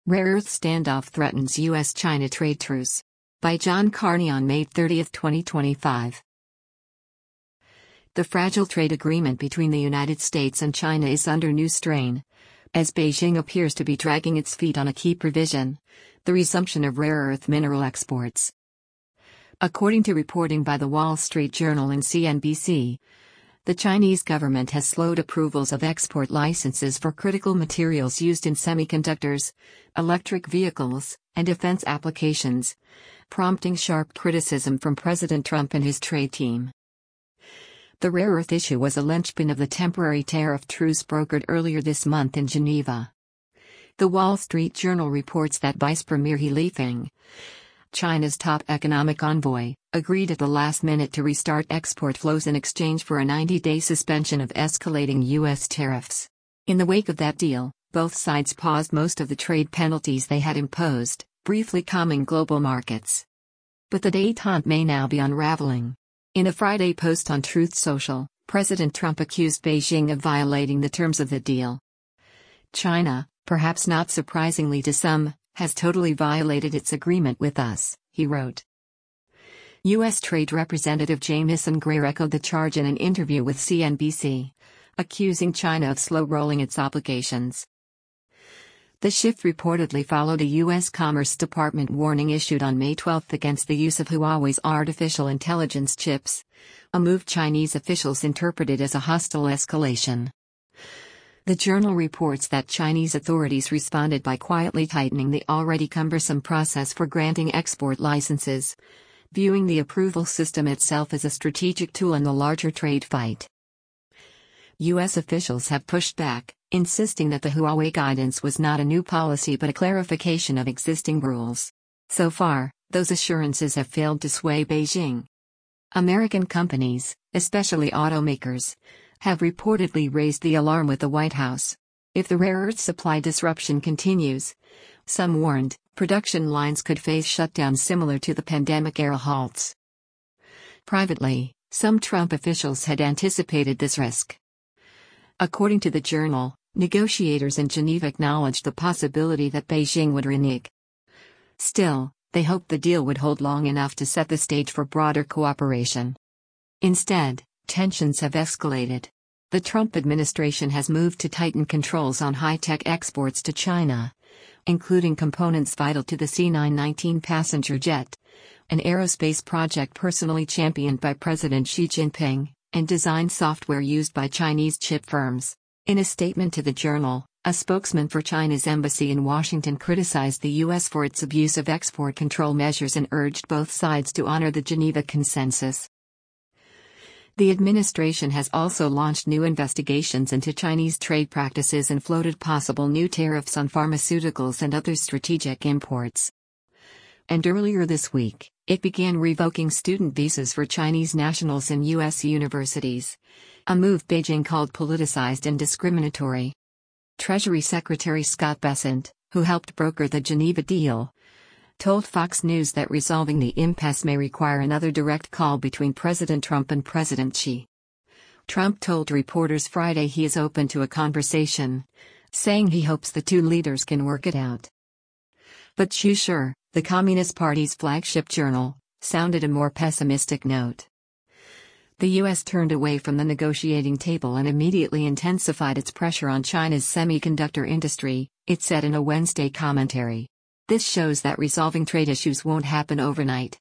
Rare Earth Standoff Threatens U.S.-China Trade Truce. By John Carney on May 30, 2025. The fragile trade agreement between the United States and China is under new strain, as Beijing appears to be dragging its feet on a key provision: the resumption of rare earth mineral exports. According to reporting by the Wall Street Journal and CNBC, the Chinese government has slowed approvals of export licenses for critical materials used in semiconductors, electric vehicles, and defense applications, prompting sharp criticism from President Trump and his trade team. The rare earth issue was a linchpin of the temporary tariff truce brokered earlier this month in Geneva. The Wall Street Journal reports that Vice Premier He Lifeng, China's top economic envoy, agreed at the last minute to restart export flows in exchange for a 90-day suspension of escalating U.S. tariffs. In the wake of that deal, both sides paused most of the trade penalties they had imposed, briefly calming global markets. But the détente may now be unraveling. In a Friday post on Truth Social, President Trump accused Beijing of violating the terms of the deal. China, perhaps not surprisingly to some, has totally violated its agreement with us, he wrote. U.S. Trade Representative Jamieson Greer echoed the charge in an interview with CNBC, accusing China of slow-rolling its obligations. The shift reportedly followed a U.S. Commerce Department warning issued on May 12 against the use of Huawei's artificial intelligence chips, a move Chinese officials interpreted as a hostile escalation. The journal reports that Chinese authorities responded by quietly tightening the already cumbersome process for granting export licenses, viewing the approval system itself as a strategic tool in the larger trade fight. U.S. officials have pushed back, insisting that the Huawei guidance was not a new policy but a clarification of existing rules. So far, those assurances have failed to sway Beijing. American companies, especially automakers, have reportedly raised the alarm with the White House. If the rare earth supply disruption continues, some warned, production lines could face shutdowns similar to the pandemic-era halts. Privately, some Trump officials had anticipated this risk. According to the journal, negotiators in Geneva acknowledged the possibility that Beijing would renege. Still, they hoped the deal would hold long enough to set the stage for broader cooperation. Instead, tensions have escalated. The Trump administration has moved to tighten controls on high-tech exports to China, including components vital to the C919 passenger jet, an aerospace project personally championed by President Xi Jinping, and design software used by Chinese chip firms. In a statement to the journal, a spokesman for China's embassy in Washington criticized the U.S. for its abuse of export control measures and urged both sides to honor the Geneva Consensus. The administration has also launched new investigations into Chinese trade practices and floated possible new tariffs on pharmaceuticals and other strategic imports. And earlier this week, it began revoking student visas for Chinese nationals in U.S. universities, a move Beijing called politicized and discriminatory. Treasury Secretary Scott Bessent, who helped broker the Geneva deal, told Fox News that resolving the impasse may require another direct call between President Trump and President Xi. Trump told reporters Friday he is open to a conversation, saying he hopes the two leaders can work it out. But Sure, the Communist Party's flagship journal, sounded a more pessimistic note. The U.S. turned away from the negotiating table and immediately intensified its pressure on China's semiconductor industry, it said in a Wednesday commentary. This shows that resolving trade issues won't happen overnight.